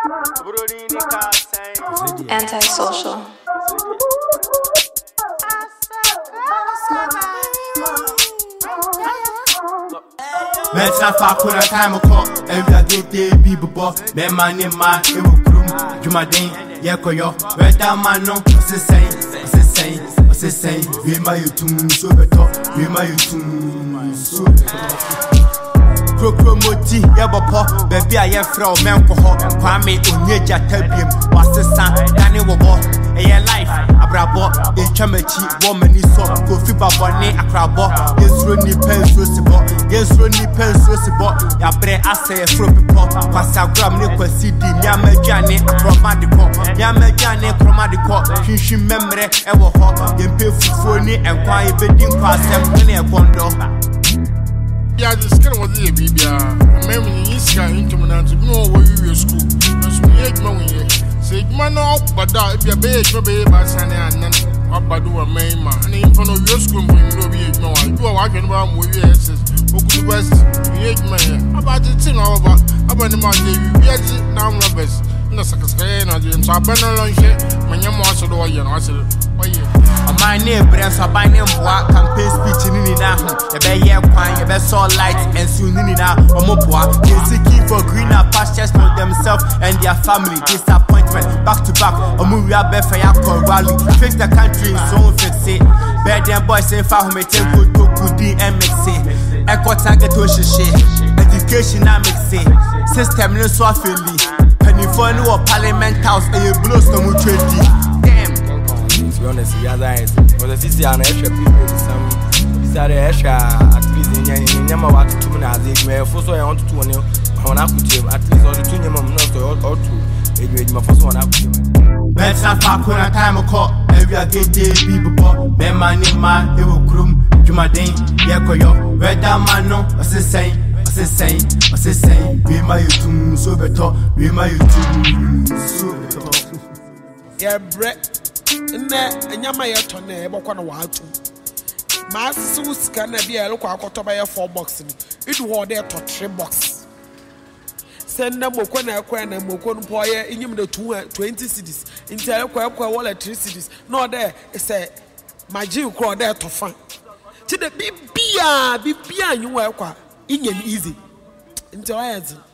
Antisocial. Let's not fuck with a time of call. Every day, people, men, man, in my room. Juma Day, Yakoyo, where that man no, what's the same, we my YouTube, so better, we my YouTube, so Crocomoti, Yabopo, baby, I am from Mancoho, Kwame, Unyeja, Tabium, was the son, Danny Wabo, a life, Abrabo, a chamachi, woman is so, go fiba bonnet, a crabo, yes, Ronnie Pens, Rosibo, yes, Ronnie Pens, Rosibo, Yabre, I say a fruit pop, Passagram, Nico City, Yamajani, a chromatico, Yamajani, chromatico, Kishi memory, ever hot, then pay for phony and quiet bedding past them when a condo. Yeah, the skin was the baby. Maybe you see into me to know where you school. That's me, money. Say, man, but that if you're big, you're big, but Sunday and then up by do a main man. And in front of your school, you know, you are walking around with your asses. Who could west, you man. About the thing over, about the money, we are now rubbers. No, second, I didn't. So I've been along here. When you're more so, you know, I said, oh, yeah. My name, Brent, so by name, what campaign speech in Nina, the Bay Quine, the best all light, and soon Nina, or Mopua, they're seeking for greener pastures for themselves and their family. Disappointment, back to back, or Muria Befayako rally, fix the country, so fix it. Bad and boys say, Fahome, good to Kudi MXC, Echo Target Oshishi, education, I mix it, system, no so affiliate, Pennyphone or Parliament House, and you blow some trendy. To be honest, the other is because this is an extra people. Some these are the extra at least in Yama to 2 minutes. May first I want to 2 on at least all the 2 not or 2. My first one up. Let's not fuck with a time of call. Every day, people, men, man, in my room. Juma Day, Yakoyo, where that man no, what's the same. We my YouTube, so better, we my YouTube, so better. Yeah, Brett. And Yamaya Tone, Bokana Watu. Master scanner be a local quarter by a 4 box. It was there to 3 box. Send them Mokona and Mokon Poya in the 20 cities. In Telequa wallet 3 cities. No, there is a my Jew crowd there to find. To the Bibia, you work in easy. Into